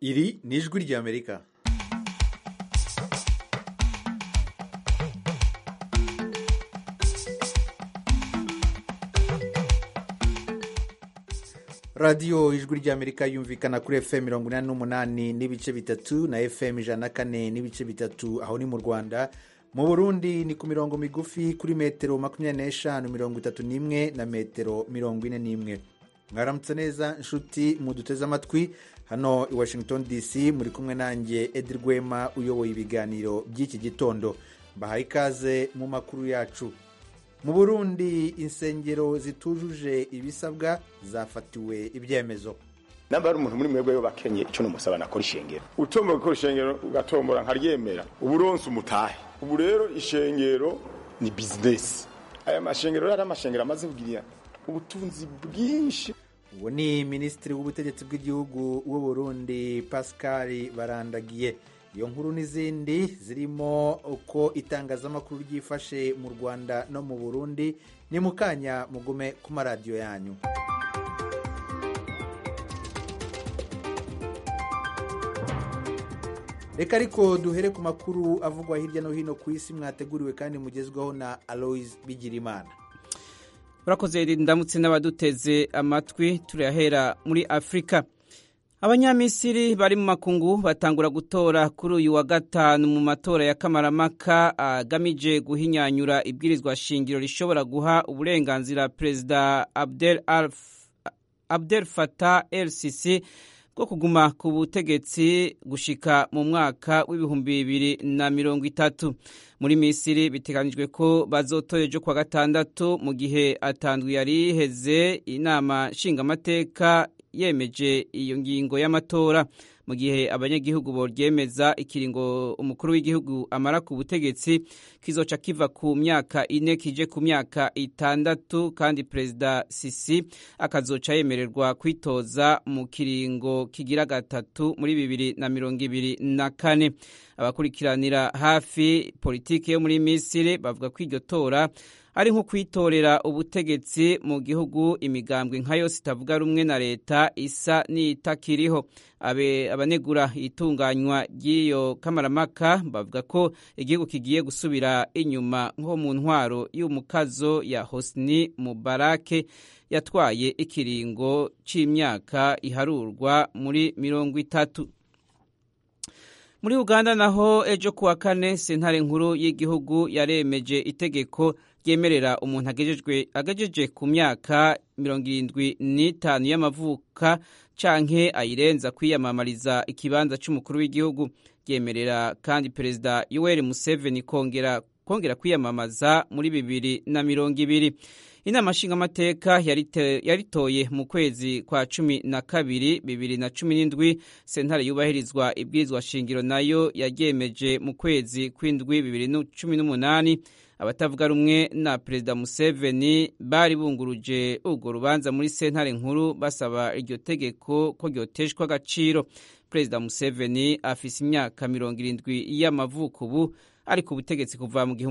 Iri ni ijwi ry'Amerika. radiyo ijwi ry'Amerika yumvikana kuri FM 88 n'ibice bitatu na FM 104 n'ibice bitatu aho ni mu Rwanda. Mu Burundi ni ku mirongo migufi kuri metero 25, 31 na metero 41. Mwaramutse neza nshuti muduteze amatwi hano i Washington DC, muri kumwe nanjye Edi Rwema uyoboye ibiganiro by'iki gitondo. Mbahaye ikaze mu makuru yacu. Mu Burundi insengero zitujuje ibisabwa zafatiwe ibyemezo. Nambara umuntu muri mwebwe yo bakenye ico numusaba nakora ishengero. Utomba gukora ishengero ugatombora nkaryemera. Uburonse umutahe. Ubu rero ishengero ni business. Aya mashengero ari amashengero amaze kugira ubutunzi bwinshi. Uwo ni Minisitiri w'Ubutegetsi bw'Igihugu w'u Burundi Pascal Barandagiye. Iyo nkuru n'izindi zirimo uko itangazamakuru ryifashe mu Rwanda no mu Burundi ni mukanya mugume ku maradiyo yanyu. Reka ariko duhere ku makuru avugwa hirya no hino ku isi mwateguriwe kandi mugezweho na Aloys Bigirimana. Urakoze ndamutse n'abaduteze amatwi. Turahera muri Afrika. Abanyamisiri bari mu makungu batangura gutora kuri uyu wa gatanu mu matora ya kamaramaka agamije guhinyanyura ibwirizwa shingiro rishobora guha uburenganzira Perezida Abdel Fattah el-Sisi bwo kuguma ku butegetsi gushika mu mwaka w'ibihumbi 2030. Muri Misiri biteganijwe ko bazotoye ejo kwa gatandatu mu gihe atandwi yari iheze inama nshingamateka yemeje iyo ngingo y'amatora. Mu gihe abanyagihugu boryemeza ikiringo umukuru w'igihugu amara ku butegetsi kizoca kiva ku myaka 4 kije ku myaka 6, kandi Perezida Sisi akazoca yemererwa kwitoza mu kiringo kigira gatatu muri 2024. Abakurikiranira hafi politike yo muri Misiri bavuga ko iryo tora ari nko kwitorera ubutegetsi mu gihugu imigambwe nka yose itavuga rumwe na leta isa n'itakiriho. Abanegura itunganywa ry'iyo kamaramaka bavuga ko igihugu kigiye gusubira inyuma nko mu ntwaro y'umukazo ya Hosni Mubarak yatwaye ikiringo c'imyaka iharurwa muri 30. Muri Uganda naho ejo kuwa kane sentare nkuru y'igihugu yaremeje itegeko ryemerera umuntu agejeje ku myaka 75 y'amavuka canke ayirenza kwiyamamariza ikibanza c'umukuru w'igihugu. Ryemerera kandi Perezida Yoweri Museveni kongera kwiyamamaza muri 2020. Inama nshingamateka yaritoye mu kwezi kwa 12 2017. Sentare yubahirizwa ibwirizwa shingiro nayo yaryemeje mu kwezi kw'indwi 2018. Abatavuga rumwe na Perezida Museveni bari bunguruje urwo rubanza muri sentare nkuru basaba iryo tegeko ko ryoteshwa agaciro. Perezida Museveni afise imyaka 70 y'amavuko ubu ari ku butegetsi kuva mu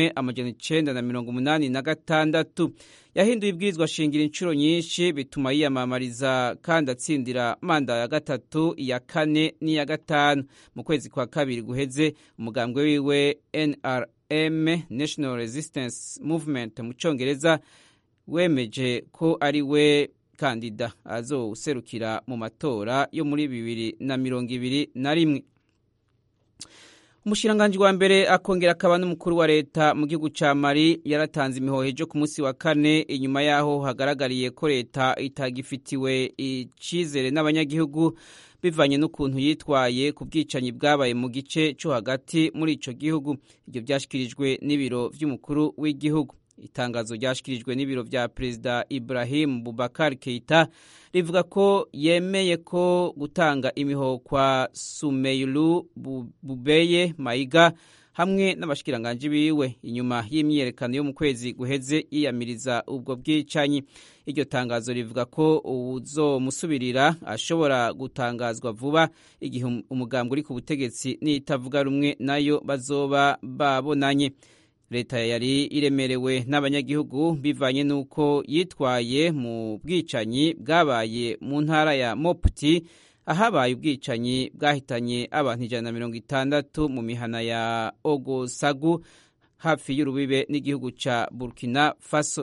1986. Yahinduye ibwirizwa shingiro inshuro nyinshi bituma yiyamamariza kandi atsindira manda ya gatatu, iya kane n'iya gatanu. Mu kwezi kwa kabiri guheze umugambwe wiwe NRM National Resistance Movement mu Congereza wemeje ko ari we kandida azoserukira mu matora yo muri 2021. Umushikiranganji wa mbere akongera akaba n'umukuru wa leta mu gihugu ca Mali yaratanze imihohejo ku munsi wa kane inyuma yaho hagaragariye ko leta itagifitiwe icizere n'abanyagihugu bivanye n'ukuntu yitwaye ku bwicanyi bwabaye mu gice cyo hagati muri ico gihugu. Ibyo byashikirijwe n'ibiro vy'umukuru w'igihugu. Itangazo ryashikirijwe n'ibiro vya Perezida Ibrahim Boubacar Keita rivuga ko yemeye ko gutanga imiho kwa Soumeyru Bubeye Mayiga hamwe n'abashikiranganje biwe inyuma y'imyerekano yo mu kwezi guheze yiyamiriza ubwo bwicanyi. Iryo tangazo rivuga ko uzomusubirira ashobora gutangazwa vuba igihe umugambwe uri ku butegetsi n'itavuga rumwe nayo bazoba babonanye. Leta yari iremerewe n'abanyagihugu bivanye nuko yitwaye mu bwicanyi bwabaye mu ntara ya Mopti ahabaye ubwicanyi bwahitanye abantu 160 mu mihana ya Ogosagu hafi y'urubibe n'igihugu ca Burkina Faso.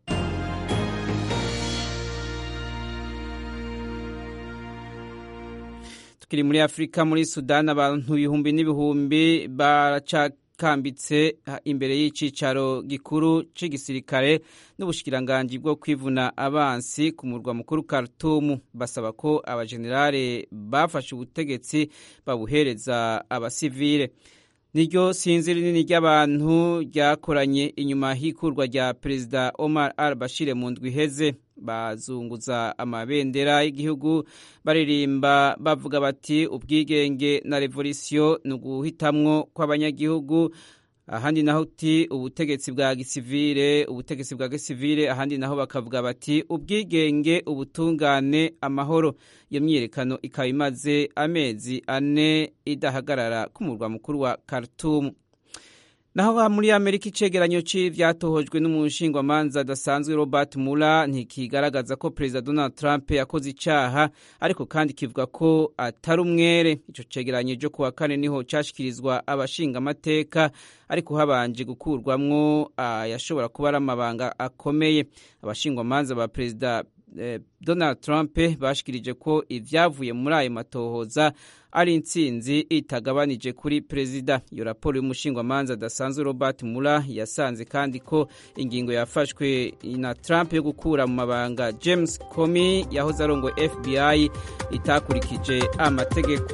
Tukiri muri Afrika, muri Sudan abantu ibihumbi n'ibihumbi baracakambitse imbere y'icicaro gikuru c'igisirikare n'ubushikiranganji bwo kwivuna abansi ku murwa mukuru Khartoum, basaba ko abajenerale bafashe ubutegetsi babuhereza abasivile. Niryo sinzi rinini ry'abantu ryakoranye inyuma h'ikurwa rya Perezida Omar al-Bashir mu ndwi iheze. Bazunguza amabendera y'igihugu baririmba bavuga bati ubwigenge na revolution ni uguhitamwo kw'abanyagihugu, ahandi naho uti ubutegetsi bwa gisivile, ahandi naho bakavuga bati ubwigenge, ubutungane, amahoro. Iyo myiyerekano ikaba imaze amezi 4 idahagarara ku murwa mukuru wa Khartoum. Naho muri Amerika icegeranyo vyatohojwe n'umushingwamanza adasanzwe Robert Mueller ntikigaragaza ko Perezida Donald Trump yakoze icaha, ariko kandi kivuga ko atari umwere. Ico cegeranyo cyo kuwa kane niho cashikirizwa abashinga amateka, ariko habanje gukurwamwo yashobora kuba ari amabanga akomeye. Abashingwamanza ba Perezida Donald Trump bashikirije ko ivyavuye muri ayo matohoza ari intsinzi itagabanije kuri perezida. Iyo raporo y'umushingwamanza adasanzwe Robert Mueller yasanze kandi ko ingingo yafashwe na Trump yo gukura mu mabanga James Comey yahoze arongoye FBI itakurikije amategeko.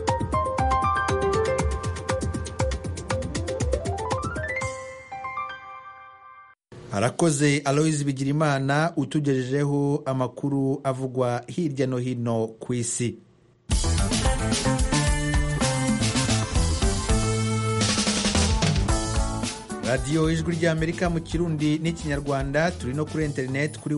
Arakoze Aloys Bigirimana utugejejeho amakuru avugwa hirya no hino ku isi. Radio Ijwi ry'Amerika mu Kirundi n'Ikinyarwanda, turi no kuri internet kuri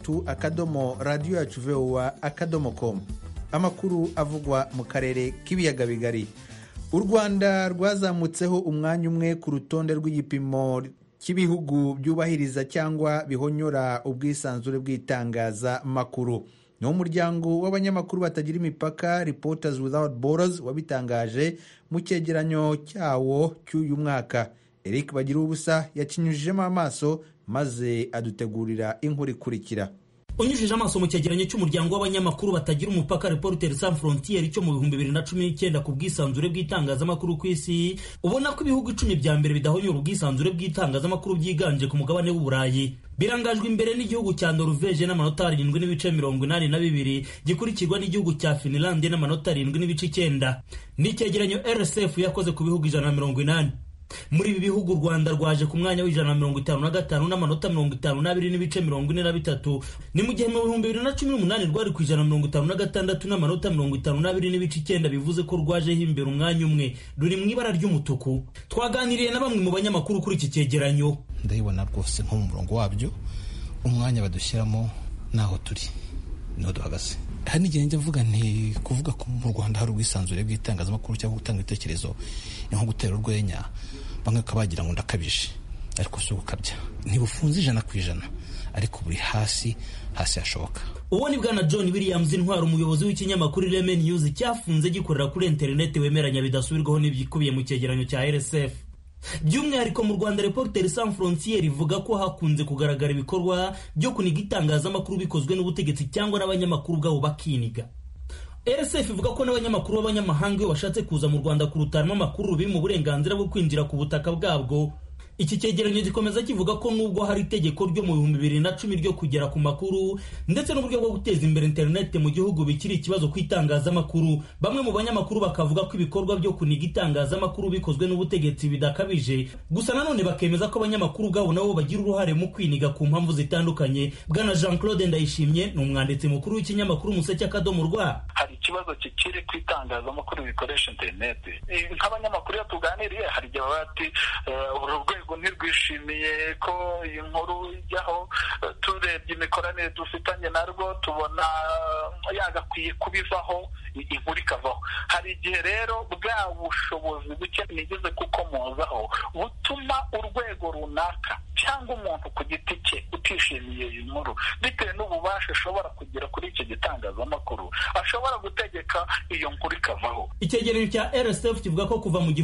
wa3.radioyacu.voa.com. Amakuru avugwa mu karere k'ibiyaga bigari. U Rwanda rwazamutseho umwanya umwe ku rutonde rw'igipimo cy'ibihugu byubahiriza cyangwa bihonyora ubwisanzure bw'itangaza makuru. Ni umuryango w'abanyamakuru batagira imipaka Reporters Without Borders wabitangaje mu cyegeranyo cyawo cy'uyu mwaka. Eric Bagirubusa yakinyujijemo amaso maze adutegurira inkuru ikurikira. Unyujije amaso mu cyegeranyo cy'umuryango w'abanyamakuru batagira umupaka Reporters Sans Frontières cyo mu 2019 ku bwisanzure bw'itangazamakuru ku isi, ubona ko ibihugu 10 bya mbere bidahonyora ubwisanzure bw'itangazamakuru byiganje ku mugabane w'Uburayi. Birangajwe imbere n'igihugu cya Norvège n'amanota 7.82, gikurikirwa n'igihugu cya Finland n'amanota 7.9. Ni cyegeranyo RSF yakoze ku bihugu 180. Muri ibi bihugu Rwanda rwaje ku mwanya w'155 n'amanota 52.43, ni mu gihe mu 2018 rwari ku 156 n'amanota 52.9, bivuze ko rwajeho imbere umwanya umwe, ruri mu ibara ry'umutuku. Twaganiriye na bamwe mu banyamakuru kuri iki cyegeranyo. Ndabibona rwose nko mu murongo wabyo, umwanya badushyiramo naho turi niho duhagaze. Hari n'igihe njya mvuga nti kuvuga ko mu Rwanda hari ubwisanzure bw'itangazamakuru cyangwa gutanga ibitekerezo ni nko gutera urwenya, bamwe kabagira ngo ndakabije, ariko si ugukabya. Ntibufunze 100%, ariko buri hasi hashoboka. Uwo ni bwana John Williams Intwaro, umuyobozi w'ikinyamakuru Reme News cyafunze gikorera kuri internet, wemeranya bidasubirwaho n'ibyikubiye mu cyegeranyo cya RSF. By'umwihariko mu Rwanda Reporters Sans Frontières ivuga ko hakunze kugaragara ibikorwa byo kuniga itangazamakuru bikozwe n'ubutegetsi cyangwa n'abanyamakuru bwabo bakiniga. RSF ivuga ko n'abanyamakuru b'abanyamahanga iyo bashatse kuza mu Rwanda kurutanwa amakuru biri mu burenganzira bwo kwinjira ku butaka bwabwo. Iki cyegeranyo gikomeza kivuga ko nubwo hari itegeko ryo mu 2010 ryo kugera ku makuru ndetse n'uburyo bwo guteza imbere internet mu gihugu bikiri ikibazo kwitangazamakuru, bamwe mu banyamakuru bakavuga ko ibikorwa byo kuniga itangazamakuru bikozwe n'ubutegetsi bidakabije, gusa nanone bakemeza ko abanyamakuru bwabo nabo bagira uruhare mu kwiniga ku mpamvu zitandukanye. Bwana Jean-Claude Ndayishimye ni umwanditsi mukuru w'ikinyamakuru Umuseke Akadomo Rwa. Hari ikibazo kikiri kwitangazamakuru bikoresha internet. Nk'abanyamakuru tuganiriye hari igihe bati urwego ntirwishimiye ko iyi nkuru ijyaho, turebye imikoranire dufitanye narwo tubona yagakwiye kubivaho, inkuru ikavaho. Hari igihe rero bwa bushobozi buke nigeze kukomozaho butuma urwego runaka cyangwa umuntu ku giti cye utishimiye iyi nkuru bitewe n'ububasha ashobora kugira kuri icyo gitangazamakuru, ashobora gutegeka runaka iyo nkuru ikavaho. Icyegeranyo cya RSF kivuga ko kuva mu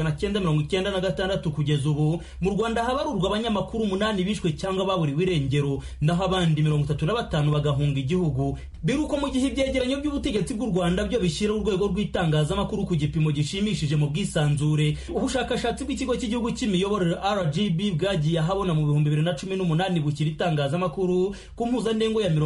1996 kugeza ubu mu Rwanda habarurwa abanyamakuru 8 bishwe cyangwa baburiwe irengero, naho abandi 35 bagahunga igihugu. Biruko mu gihe ibyegeranyo by'ubutegetsi bw'u Rwanda byo bishyira urwego rw'itangazamakuru ku gipimo gishimishije mu bwisanzure. Ubushakashatsi bw'ikigo cy'igihugu cy'imiyoborere RGB bwagiye ahabona mu 2018 bukira itangazamakuru ku mpuzandengo ya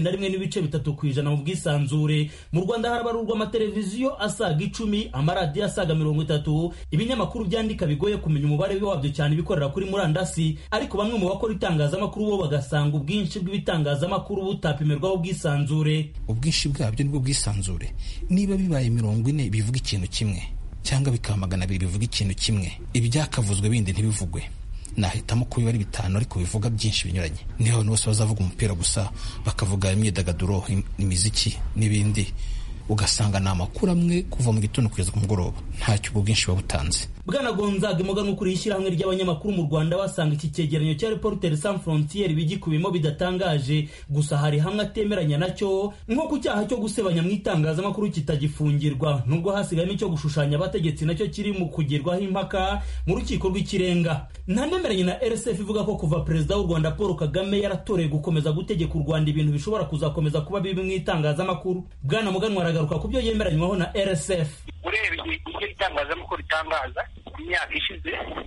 81.3% mu bwisanzure. Mu Rwanda harabarurwa amateleviziyo asaga 10, amaradiyo asaga 30, ibinyamakuru byandika bigoye kumenya umubare wabyo cyane bikorera kuri murandasi, ariko bamwe mu bakora itangazamakuru bo bagasanga ubwinshi bw'ibitangazamakuru butapimirwaho ubwisanzure. Ubwinshi bwabyo nibwo bwisanzure. Niba bibaye 40 bivuga ikintu kimwe cyangwa bikamagana bivuga ikintu kimwe, ibyakavuzwe bindi ntibivugwe, nahitamo kubiba ari 5 ariko bivuga byinshi binyuranye. Niho bose bazavuga umupira gusa, bakavuga imyidagaduro, imiziki n'ibindi, ugasanga ni amakuru amwe kuva mu gitondo kugeza ku mugoroba, ntacyo ubwo bwinshi babutanze. Bwana Gonzaga Muganwa kuri ishyirahamwe ry'abanyamakuru mu Rwanda basanga iki cyegeranyo cya Reporters Sans Frontières bigikubimo bidatangaje, gusa hari hamwe atemeranya nacyo, nko ku cyaha cyo gusebanya mu itangazamakuru kitagifungirwa, nubwo hasigayemo icyo gushushanya abategetsi nacyo kiri mu kugirwaho impaka mu rukiko rw'ikirenga. Ntanemeranye na RSF ivuga ko kuva Perezida w'u Rwanda Paul Kagame yaratoreye gukomeza gutegeka u Rwanda ibintu bishobora kuzakomeza kuba bibi mu itangazamakuru. Bwana Muganwa aragaruka ku byo yemeranywaho na RSF. Urebye ibyo itangazamakuru ritangaza imyaka ishize,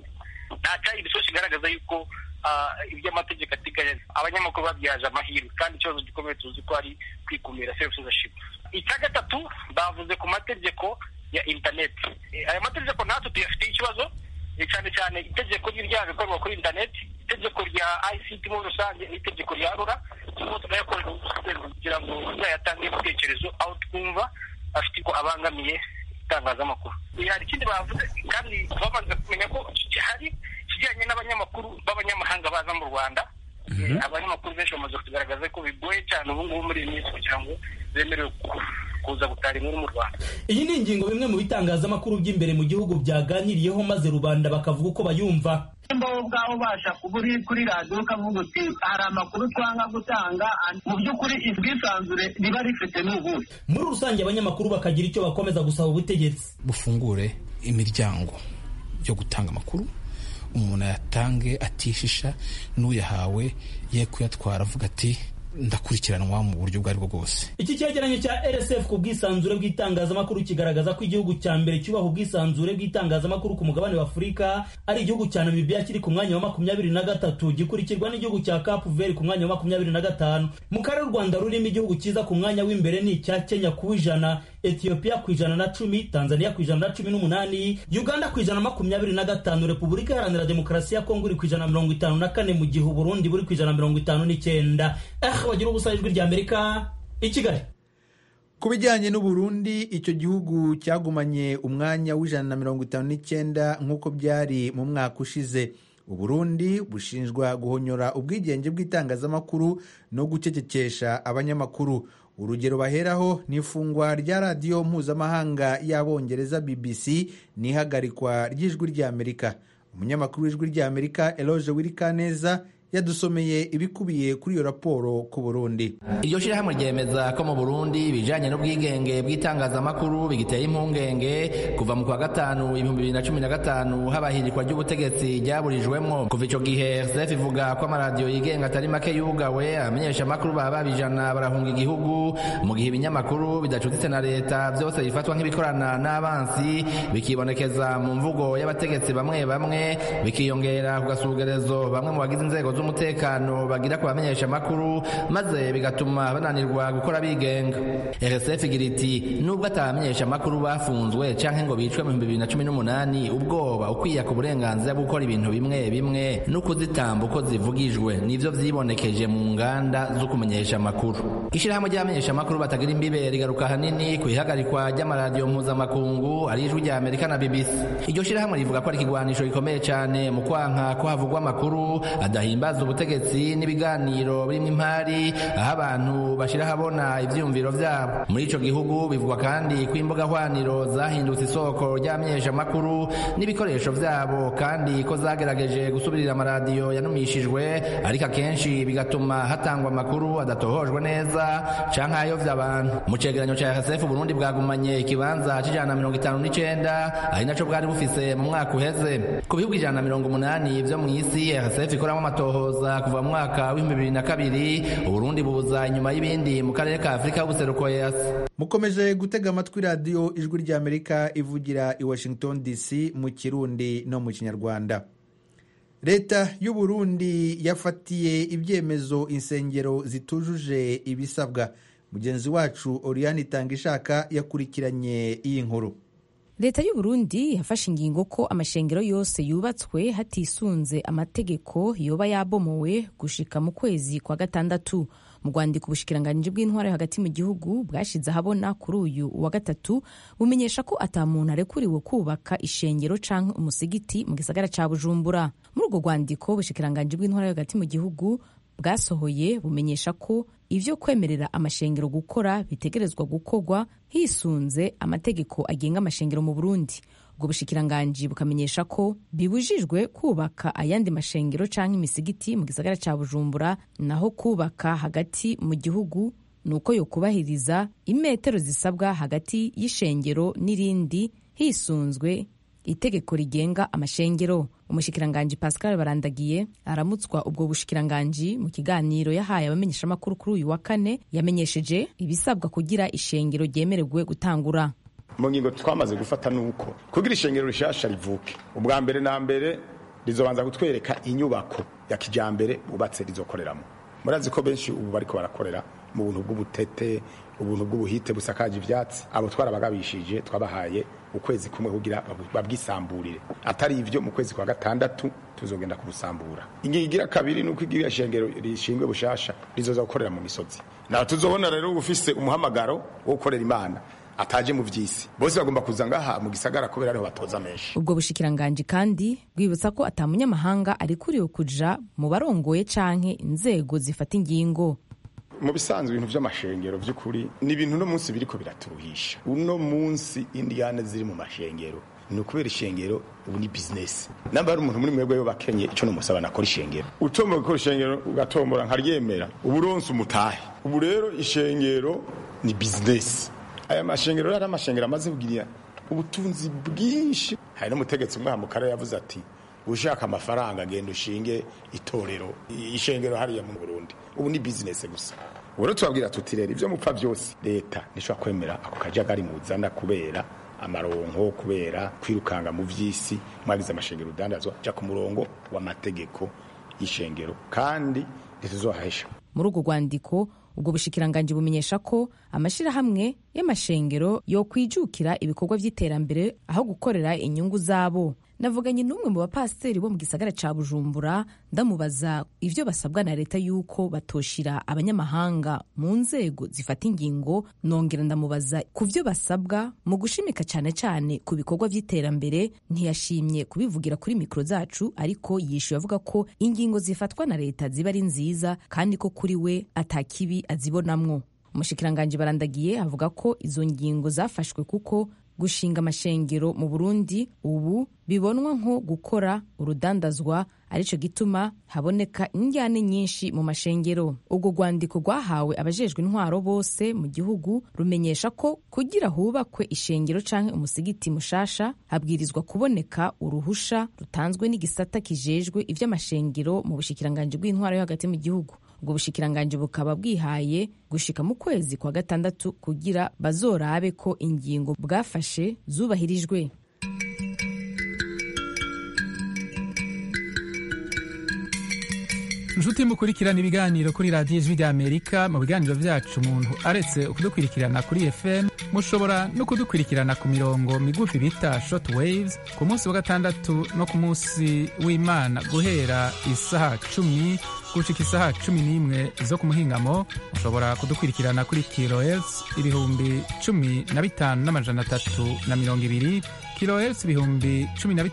nta cyayibisoje kigaragaza yuko iby'amategeko ateganya abanyamakuru babyaje amahirwe, kandi ikibazo gikomeye tuzi ko ari kwikumira self-censorship. Icya gatatu bavuze ku mategeko ya internet. Aya mategeko natwe tuyafite ikibazo, cyane cyane itegeko ry'ibyaha bikorwa kuri internet, itegeko rya ICT muri rusange, itegeko rya RURA, tuba tunayakorera kugira ngo tuzayatange ibitekerezo aho twumva afite ko abangamiye itangazamakuru. Hari ikindi bavuze kandi bamaze kumenya ko hari kijyanye n'abanyamakuru b'abanyamahanga baza mu Rwanda. Abanyamakuru benshi bamaze kugaragaza ko bigoye cyane ubu ngubu muri iyi minsi kugira ngo bemerewe kuza gutara inkuru mu Rwanda. Iyi ni ingingo bimwe mu bitangazamakuru by'imbere mu gihugu byaganiriyeho, maze rubanda bakavuga uko bayumva. Mbo ubwaho ubasha kuburi kuri radio ukavuga uti hari amakuru twanga gutanga, mu by'ukuri ubwisanzure riba rifite n'ubuhe. Muri rusange abanyamakuru bakagira icyo bakomeza gusaba ubutegetsi bufungure imiryango yo gutanga amakuru, umuntu ayatange atishisha, n'uyahawe ye kuyatwara avuga ati ndakurikiranwa mu buryo bwari bwo bwose. Iki cyegeranyo cya RSF ku bwisanzure bw'itangazamakuru kigaragaza ko igihugu cya mbere cyubaha ubwisanzure bw'itangazamakuru ku mugabane wa Afurika ari igihugu cya Namibia kiri ku mwanya wa 23, gikurikirwa n'igihugu cya Cape Verde ku mwanya wa 25. Mu karere u Rwanda rurimo igihugu cyiza ku mwanya w'imbere ni icya Kenya ku 100, Ethiopia ku 110, Tanzania ku 118, Uganda ku 125, Repubulika Iharanira Demokarasi ya Kongo iri ku 154, mu gihe Burundi buri ku 159. Bagira ubusa ijwi rya Amerika i Kigali. Ku bijyanye n'u Burundi, icyo gihugu cyagumanye umwanya w'159 nk'uko byari mu mwaka ushize. U Burundi bushinjwa guhonyora ubwigenge bw'itangazamakuru no gucecekesha abanyamakuru. Urugero baheraho ni ifungwa rya radiyo mpuzamahanga y'Abongereza BBC n'ihagarikwa ry'ijwi rya Amerika. Umunyamakuru w'ijwi rya Amerika Eloge Wirikaneza yadusomeye ibikubiye kuri iyo raporo ku Burundi. Iryo shirahamwe ryemeza ko mu Burundi bijanye n'ubwigenge bw'itangazamakuru bigiteye impungenge kuva mu kwa gatanu 2015 habahirikwa ry'ubutegetsi ryaburijwemwo. Kuva ico gihe RSF ivuga ko amaradiyo yigenga atari make yugawe, amenyesha amakuru baba bijana barahunga igihugu, mu gihe ibinyamakuru bidacutitse na leta byose bifatwa nk'ibikorana n'abansi, bikibonekeza mu mvugo y'abategetsi bamwe bamwe, bikiyongera ku gasugerezo bamwe mu bagize inzego z'umutekano bagira ku bamenyesha amakuru, maze bigatuma bananirwa gukora bigenga. RSF igira iti nubwo atamenyesha amakuru bafunzwe canke ngo bicwe mu 2018, ubwoba ukwiye ku burenganzira bwo gukora ibintu bimwe bimwe no kuzitamba uko zivugijwe nivyo vyibonekeje mu nganda zo kumenyesha amakuru. Ishirahamwe ry'abamenyesha amakuru batagira imbibe rigaruka hanini ku ihagarikwa ry'amaradiyo mpuzamakungu ari ijwi rya Amerika na BBC. Iryo shirahamwe rivuga ko ari ikigwanisho gikomeye cyane mu kwanka ko havugwa amakuru adahimba guhimbaza ubutegetsi n'ibiganiro birimo impari aho abantu bashira habona ivyumviro vyabo. Muri ico gihugu bivugwa kandi ko imbuga hwaniro zahindutse isoko ry'amenyesha makuru n'ibikoresho vyabo, kandi ko zagerageje gusubirira amaradiyo yanumishijwe, ariko akenshi bigatuma hatangwa amakuru adatohojwe neza canke ayovya abantu. Mu cegeranyo ca RSF Burundi bwagumanye ikibanza c'159 ari naco bwari bufise mu mwaka uheze. Ku bihugu 180 vyo mw'isi RSF ikoramo amatohoza kuva mu mwaka wa 2002, Uburundi buza inyuma y'ibindi mu karere ka Afrika y'ubuseruko EAC. Mukomeje gutega amatwi radiyo Ijwi ry'Amerika ivugira i Washington DC mu Kirundi no mu Kinyarwanda. Leta y'u Burundi yafatiye ibyemezo insengero zitujuje ibisabwa. Mugenzi wacu Oriane Itangishaka yakurikiranye iyi nkuru. Leta y'u Burundi yafashe ingingo ko amashengero yose yubatswe hatisunze amategeko yoba yabomowe gushika mu kwezi kwa gatandatu. Mu rwandiko ubushikiranganji bw'intwaro hagati mu gihugu bwashize ahabona kuri uyu wa gatatu bumenyesha ko ata muntu arekuriwe kubaka ishengero canke umusigiti mu gisagara ca Bujumbura. Muri urwo rwandiko ubushikiranganji bw'intwaro hagati mu gihugu bwasohoye bumenyesha ko ivyo kwemerera amashengero gukora bitegerezwa gukorwa hisunze amategeko agenga amashengero mu Burundi. Ubwo bushikiranganji bukamenyesha ko bibujijwe kubaka ayandi mashengero canke imisigiti mu gisagara ca Bujumbura, naho kubaka hagati mu gihugu nuko yokubahiriza imetero zisabwa hagati y'ishengero n'irindi hisunzwe itegeko rigenga amashengero. Umushikiranganji Pascal Barandagiye aramutswa ubwo bushikiranganji mu kiganiro yahaye abamenyesha makuru kuri uyu wa kane yamenyesheje ibisabwa kugira ishengero ryemererwe gutangura. Mu ngingo twamaze gufata nuko kugira ishengero rishasha rivuke, ubwa mbere na mbere rizobanza gutwereka inyubako ya kijambere bubatse rizokoreramo. Murazi ko benshi ubu bariko barakorera mu buntu bw'ubutete, ubuntu bw'ubuhite busakaje ivyatsi. Abo twarabagabishije twabahaye ukwezi kumwe kugira babwisamburire, atari ivyo mu kwezi kwa gatandatu tuzogenda kubusambura. Ingigira kabiri nuko igira ishengero rishingwe bushasha rizoza gukorera mu misozi. Na tuzobona rero ufise umuhamagaro wo gukorera Imana ataje mu vyisi, bose bagomba kuza ngaha mu gisagara kubera ariho batoza menshi. Ubwo bushikiranganji kandi bwibutsa ko atamunyamahanga ari kuriwe kuja mu barongoye canke inzego zifata ingingo. Mu bisanzwe ibintu vy'amashengero vy'ukuri ni ibintu no munsi biriko biraturuhisha. Uno munsi Indiana ziri mu mashengero ni ukubera ishengero ubu ni business. Namba ari umuntu muri mwebwe yo bakenye ico no musaba nakora ishengero, utomba gukora ishengero ugatombora nkaryemera uburonse umutahe. Ubu rero ishengero ni business. Aya mashengero ari amashengero amaze kugira ubutunzi bwinshi. Hari n'umutegetsi umwe mu karere yavuze ati ushaka amafaranga agenda ushinge itorero ishengero hariya mu Burundi. Ubu ni business gusa. Woro twabwira tuti rero ivyo mupfa byose leta nishobora kwemera ako kajagari muzana kubera amaronko, kubera kwirukanga mu vyisi mwagize amashengero udandazwa ja ku murongo w'amategeko y'ishengero kandi ntituzohahesha. Muri urwo rwandiko ubwo bushikiranganji bumenyesha ko amashirahamwe y'amashengero yo kwijukira ibikorwa vy'iterambere aho gukorera inyungu zabo. Navuganye n'umwe mu bapasiteri bo mu gisagara ca Bujumbura ndamubaza ivyo basabwa na leta yuko batoshira abanyamahanga mu nzego zifata ingingo, nongera ndamubaza kuvyo basabwa mu gushimika cane cane ku bikorwa vy'iterambere. Ntiyashimye kubivugira kuri mikro zacu, ariko yishuye avuga ko ingingo zifatwa na leta ziba ari nziza kandi ko kuri we atakibi azibonamwo. Umushikiranganji Barandagiye avuga ko izo ngingo zafashwe kuko gushinga amashengero mu Burundi ubu bibonwa nko gukora urudandazwa, arico gituma haboneka injyane nyinshi mu mashengero. Ubwo rwandiko rwahawe abajejwe intwaro bose mu gihugu rumenyesha ko kugira hubakwe ishengero canke umusigiti mushasha habwirizwa kuboneka uruhusha rutanzwe n'igisata kijejwe ivy'amashengero mu bushikiranganji bw'intwaro yo hagati mu gihugu. Ubwo bushikiranganji bukaba bwihaye gushika mu kwezi kwa gatandatu kugira bazorabe ko ingingo bwafashe zubahirijwe. Nshuti mukurikirana ibiganiro kuri radiyo Ijwi ry'Amerika. Mu biganiro vyacu umuntu aretse kudukurikirana kuri FM mushobora no kudukurikirana ku mirongo migufi bita short waves ku munsi wa gatandatu no ku munsi w'Imana guhera isaha 10 gushika isaha 11 zo ku muhingamo. Mushobora kudukurikirana kuri kilohertz 15,320 kilohertz ibihumbi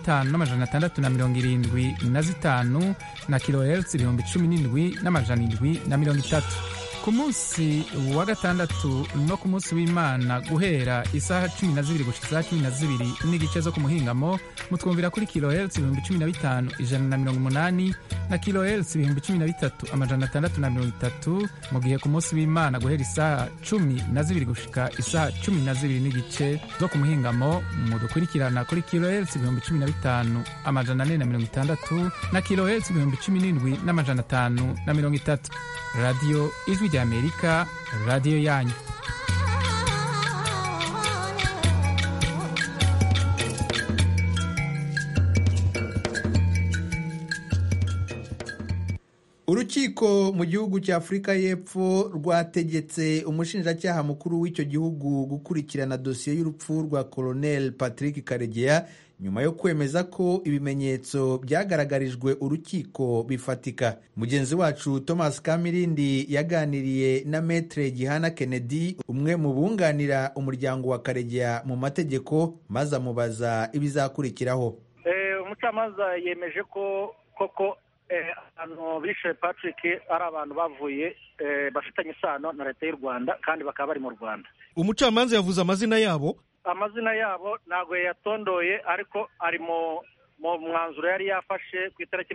15,675 na kilohertz ibihumbi 17,730. ku munsi wa gatandatu no ku munsi w'Imana guhera isaha 12 gushika isaha 12 n'igice zo ku muhingamo mutwumvira kuri kilohertz ibihumbi 15,180 na kilohertz ibihumbi 13,630, mu gihe ku munsi w'Imana guhera isaha 12 gushika isaha 12 n'igice zo ku muhingamo mudukurikirana kuri kilohertz ibihumbi 15,460 na kilohertz ibihumbi 17,530. Radio Ijwi ry'Amerika, radio yanyu. Urukiko mu gihugu cya Afurika y'Epfo rwategetse umushinjacyaha mukuru w'icyo gihugu gukurikirana dosiye y'urupfu rwa Colonel Patrick Karegeya nyuma yo kwemeza ko ibimenyetso byagaragarijwe urukiko bifatika. Mugenzi wacu Thomas Kamirindi yaganiriye na Maître Gihana Kennedy, umwe mu bunganira umuryango wa Karegeya mu mategeko, maze amubaza ibizakurikiraho. Umucamanza yemeje ko koko abantu bishe Patrick ari abantu bavuye bafitanye isano na leta y'u Rwanda kandi bakaba bari mu Rwanda. Umucamanza yavuze amazina yabo? Amazina yabo ntabwo yatondoye, ariko ari mu mwanzuro yari yafashe ku itariki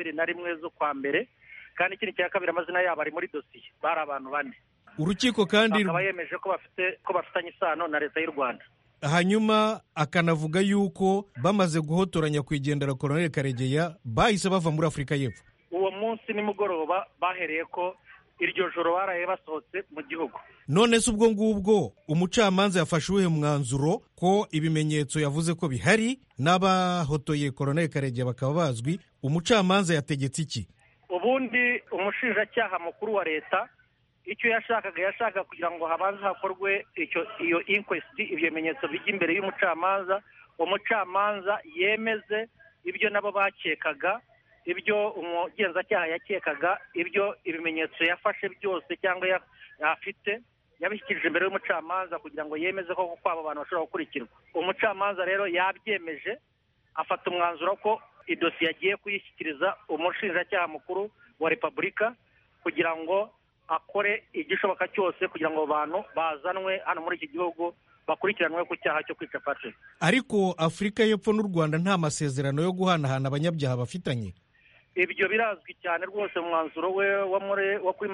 21 z'ukwa mbere, kandi ikindi cya kabiri amazina yabo ari muri dosiye. Bari abantu 4. Urukiko kandi akaba yemeje ko bafitanye isano na leta y'u Rwanda. Hanyuma akanavuga yuko bamaze guhotoranya kwigendera Colonel Karegeya bahise bava muri Afurika y'Epfo. Uwo munsi nimugoroba bahereye ko iryo joro baraye basohotse mu gihugu. None se ubwo ngubwo umucamanza yafashe uwuhe mwanzuro ko ibimenyetso yavuze ko bihari n'abahotoye Colonel Karegeya bakaba bazwi? Umucamanza yategetse iki? Ubundi umushinjacyaha mukuru wa leta icyo yashaka kugira ngo habanze hakorwe iyo inquest, ibyo bimenyetso bijya imbere y'umucamanza, umucamanza yemeze ibyo nabo bakekaga, ibyo umugenzacyaha yakekaga, ibyo ibimenyetso yafashe byose cyangwa yafite yabishyikirije imbere y'umucamanza kugira ngo yemeze ko abo bantu bashobora gukurikirwa. Umucamanza rero yabyemeje, afata umwanzuro ko idosiye agiye kuyishyikiriza umushinjacyaha mukuru wa Repubulika kugira ngo akore igishoboka cyose kugira ngo abantu bazanwe hano muri iki gihugu bakurikiranwe ku cyaha cyo kwica Patrick. Ariko Afurika y'Epfo n'u Rwanda nta masezerano yo guhanahana abanyabyaha bafitanye? Ibyo birazwi cyane rwose. Mu mwanzuro we wo kuri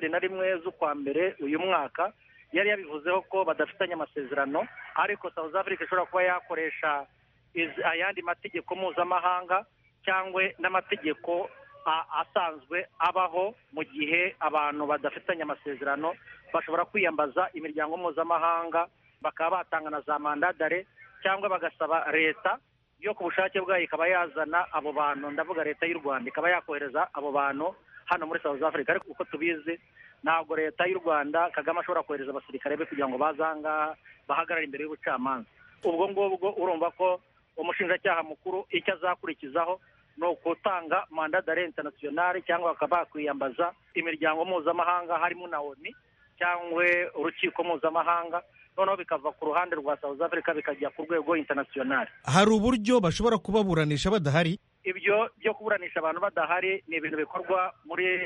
21 z'ukwa mbere uyu mwaka yari yabivuzeho ko badafitanye amasezerano, ariko South Africa ishobora kuba yakoresha ayandi mategeko mpuzamahanga cyangwa n'amategeko asanzwe abaho mu gihe abantu badafitanye amasezerano. Bashobora kwiyambaza imiryango mpuzamahanga, bakaba batanga na za mandadare, cyangwa bagasaba leta yo ku bushake bwayo ikaba yazana abo bantu, ndavuga leta y'u Rwanda ikaba yakohereza abo bantu hano muri South Africa. Ariko uko tubizi ntabwo leta y'u Rwanda Kagame ashobora kohereza abasirikare be kugira ngo bazanga bahagarare imbere y'ubucamanza. Ubwo ngubwo urumva ko umushinjacyaha mukuru icyo azakurikizaho ni ukutanga mandadare internationale, cyangwa bakaba bakwiyambaza imiryango mpuzamahanga harimo na ONU cyangwa urukiko mpuzamahanga, noneho bikava ku ruhande rwa South Africa bikajya ku rwego international. Hari uburyo bashobora kubaburanisha badahari? Ibyo byo kuburanisha abantu badahari ni ibintu bikorwa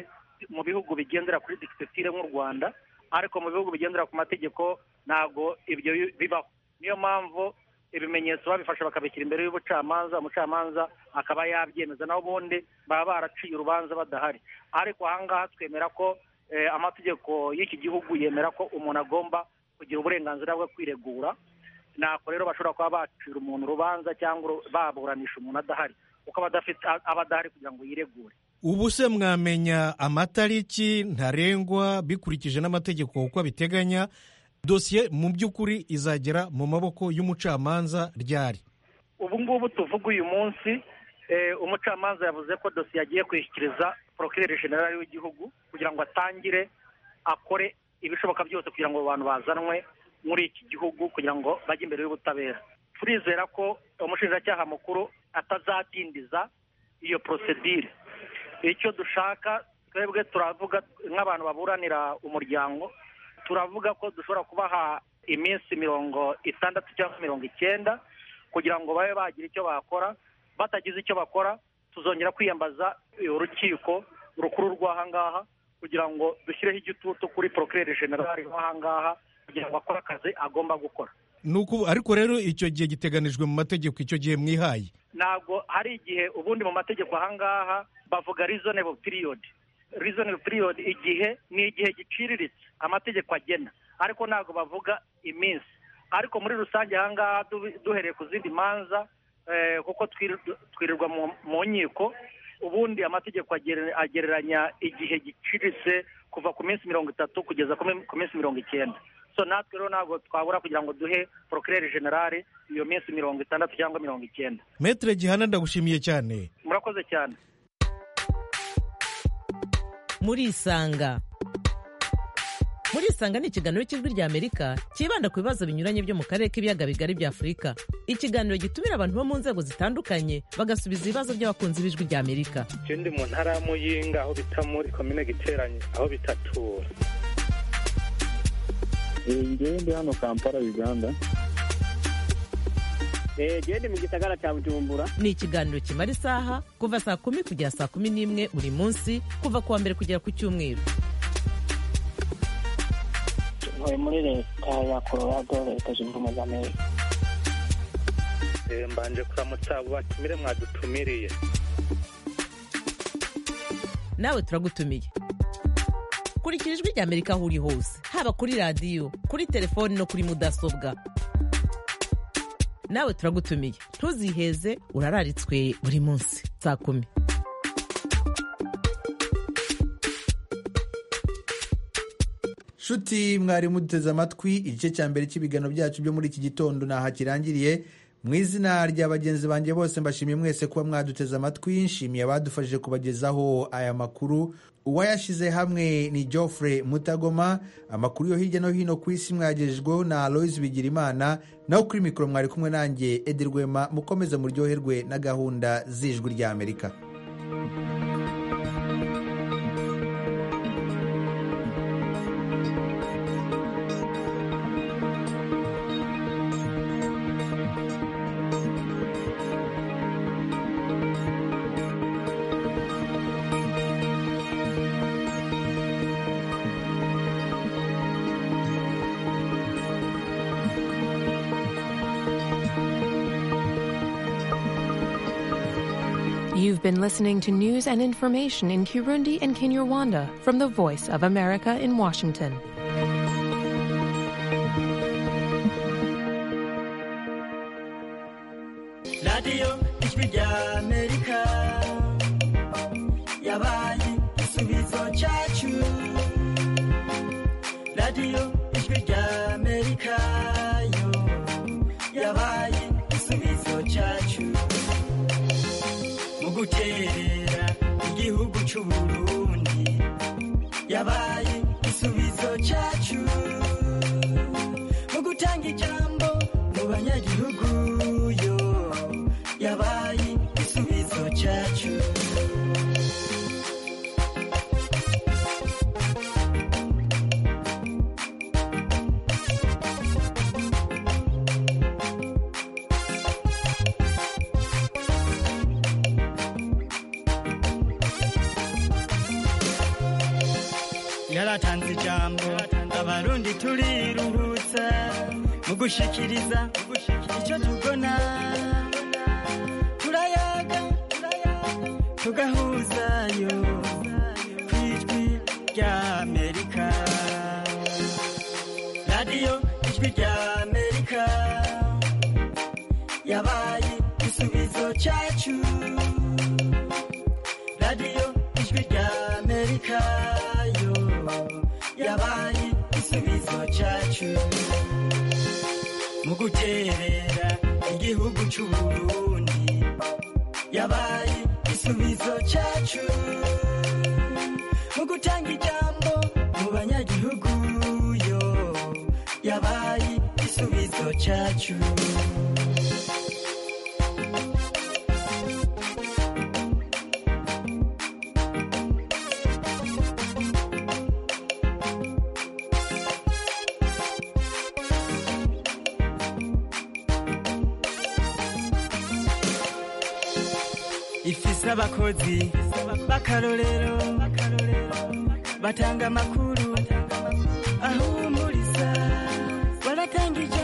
mu bihugu bigendera kuri dictature nk'u Rwanda, ariko mu bihugu bigendera ku mategeko ntago ibyo bibaho. Niyo mpamvu ibimenyetso babifasha bakabishyira imbere y'ubucamanza, umucamanza akaba yabyemeza, naho ubundi baba baraciye urubanza badahari. Ariko ahangaha twemera ko amategeko y'iki gihugu yemera ko umuntu agomba kugira uburenganzira bwo kwiregura. Nako rero bashobora kuba bacira umuntu urubanza cyangwa baburanisha umuntu adahari, uko abadahari kugira ngo yiregure. Ubu se mwamenya amatariki ntarengwa bikurikije n'amategeko uko biteganya? Dosiye mu by'ukuri izagera mu maboko y'umucamanza ryari? Ubu ngubu tuvuga uyu munsi, umucamanza yavuze ko dosiye agiye kwishyikiriza Procureur General w'igihugu kugira ngo atangire akore ibishoboka byose kugira ngo abantu bazanwe muri iki gihugu kugira ngo bajye imbere y'ubutabera. Turizera ko umushinjacyaha mukuru atazatindiza iyo procedure. Icyo dushaka twebwe turavuga nk'abantu baburanira umuryango, turavuga ko dushobora kubaha iminsi 60 cyangwa 90 kugira ngo babe bagira icyo bakora. Batagize icyo bakora tuzongera kwiyambaza urukiko rukuru rw'ahangaha kugira ngo dushyireho igitutu kuri procureur general w'ahangaha kugira ngo akore akazi agomba gukora. Ariko rero icyo gihe giteganijwe mu mategeko, icyo gihe mwihaye? Ntabwo hari igihe ubundi mu mategeko ahangaha bavuga reasonable period. Reasonable period igihe ni igihe giciriritse amategeko agena, ariko ntabwo bavuga iminsi. Ariko muri rusange ahangaha duhereye ku zindi manza kuko twirirwa mu nkiko, ubundi amategeko agereranya igihe giciriritse kuva ku minsi 30 kugeza ku minsi 90. So natwe rero ntabwo twabura kugira ngo duhe procureur general iyo minsi 60 cyangwa 90. Maître Gihana, ndagushimiye cyane. Murakoze cyane. Murisanga ni ikiganiro cy'Ijwi ry'Amerika kibanda ku bibazo binyuranye byo mu karere k'ibiyaga bigari bya Afurika. Ikiganiro gitumira abantu bo mu nzego zitandukanye bagasubiza ibibazo by'abakunzi b'Ijwi ry'Amerika. Ndi mu ntara ya Muyinga aho bita muri commune Giteranye aho bita Tura. Ndi hano Kampala, Uganda. Ndi mu gisagara cya Bujumbura. Ni ikiganiro kimara isaha kuva saa 10 kugera saa 11 buri munsi kuva kuwa mbere kugera ku cyumweru. Ntuye muri leta ya Colorado, leta zunze ubumwe za Amerika. Mbanje kuramutsa abo batumire mwadutumiriye. Nawe turagutumiye. Kurikira Ijwi ry'Amerika aho uri hose, haba kuri radiyo, kuri telefoni no kuri mudasobwa. Nawe turagutumiye, ntuziheze, urararitswe buri munsi saa 10. Shuti mwari muduteze amatwi, igice cya mbere cy'ibiganiro byacu byo muri iki gitondo naha kirangiriye. Mu izina rya bagenzi banjye bose mbashimiye mwese kuba mwaduteze amatwi. Nshimiye abadufashije kubagezaho aya makuru. Uwayashize hamwe ni Geoffrey Mutagoma. Amakuru yo hirya no hino ku isi mwagejejweho na Aloys Bigirimana. Naho kuri mikoro mwari kumwe nanjye Edi Rwema. Mukomeze muryoherwe na gahunda z'Ijwi ry'Amerika. You've been listening to news and information in Kirundi and Kinyarwanda from the Voice of America in Washington. Radio Ijwi ry'Amerika yabaye igisubizo cyacu. Radio Ijwi ry'Amerika yo yabaye igisubizo cyacu. Guterera igihugu cy'u Burundi yabaye igisubizo cyacu. Mu gutanga ijambo mu banyagihugu yo yabaye igisubizo cyacu. Yaratanze ijambo abarundi turiruhutsa mu gushikiriza icyo tubona. Turayaga tugahuzayo ku Ijwi ry'Amerika. Radio Ijwi ry'Amerika yabaye igisubizo cyacu. Radio Ijwi ry'Amerika yabaye igisubizo cyacu. Mu guterera igihugu cy'u Burundi yabaye igisubizo cyacu. Mu gutanga ijambo mu banyagihugu yo yabaye igisubizo cyacu. bafise abakozi b'akarorero batanga amakuru ahumuriza baratanga